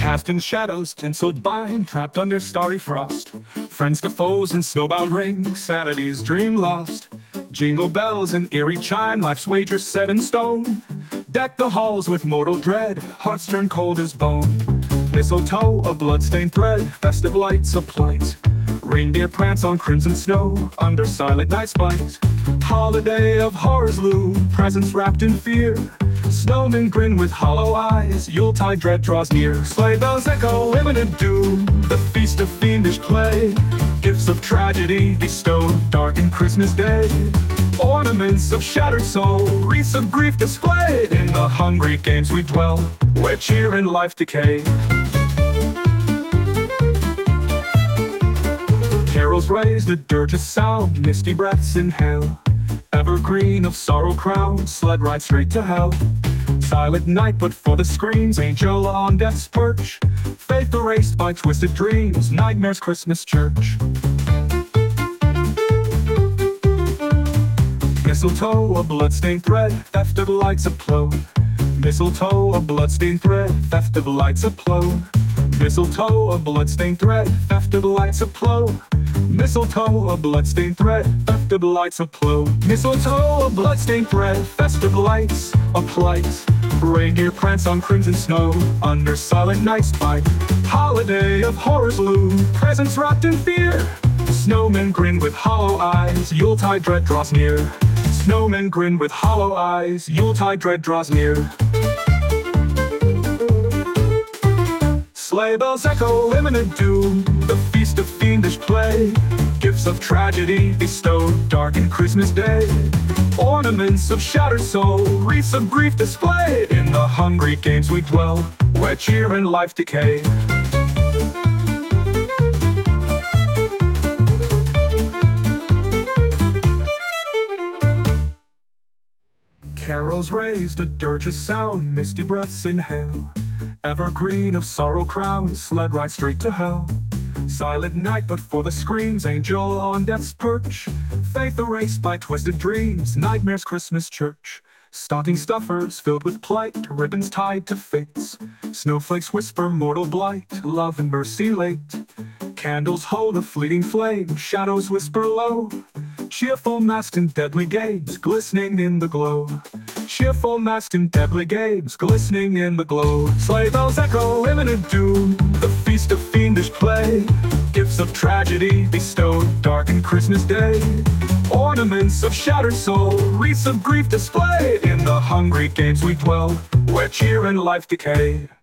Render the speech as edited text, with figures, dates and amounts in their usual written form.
casting shadows, tinseled vine, trapped under starry frost. Friends to foes in snowbound ring, sanity's dream lost. Jingle bells and eerie chime, life's wager set in stone. Deck the halls with mortal dread, hearts turn cold as bone. Mistletoe, a bloodstained thread, festive lights aplight. Reindeer prance on crimson snow, under silent night's bite. Holiday of horrors loom, presents wrapped in fear. Snowmen grin with hollow eyes, Yuletide dread draws near. Sleigh bells echo imminent doom, the feast of fiendish play. Gifts of tragedy bestowed, darkened Christmas Day. Ornaments of shattered soul, wreaths of grief displayed. In the hungry games we dwell, where cheer and life decay. Carols raise the dirge sound, misty breaths inhale. Evergreen of sorrow crowned, sled ride straight to hell. Silent night, but for the screams, angel on death's perch. Faith erased by twisted dreams, nightmares Christmas church. Mistletoe, a bloodstained thread, theft of lights afloat. Mistletoe, a bloodstained thread, theft of lights afloat. Mistletoe, a bloodstained thread, theft of lights afloat. Mistletoe, a bloodstained thread, theft of lights afloat. Mistletoe, a bloodstained thread, festive lights aplight. Reindeer prance on crimson snow, under silent night's bite. Holiday of horrors loom, presents wrapped in fear. Snowmen grin with hollow eyes, Yuletide dread draws near. Snowmen grin with hollow eyes, Yuletide dread draws near. Sleigh bells echo imminent doom, the feast of fiendish play. Gifts of tragedy bestowed, darkened Christmas Day. Ornaments of shattered soul, wreaths of grief displayed. In the hungry games we dwell, where cheer and life decay. Carols raised, a dirge of sound, misty breaths inhale. Evergreen of sorrow crowned, sled ride straight to hell. Silent night, but for the screams, angel on death's perch. Faith erased by twisted dreams, nightmares Christmas church. Stocking stuffers filled with plight, ribbons tied to fates. Snowflakes whisper mortal blight, love and mercy late. Candles hold a fleeting flame, shadows whisper low. Cheerful masked in deadly games, glistening in the glow. Cheerful masked in deadly games, glistening in the glow. Sleigh bells echo imminent doom, the feast of fiendish play. Gifts of tragedy bestowed, darkened Christmas Day. Ornaments of shattered soul, wreaths of grief displayed. In the hungry games we dwell, where cheer and life decay.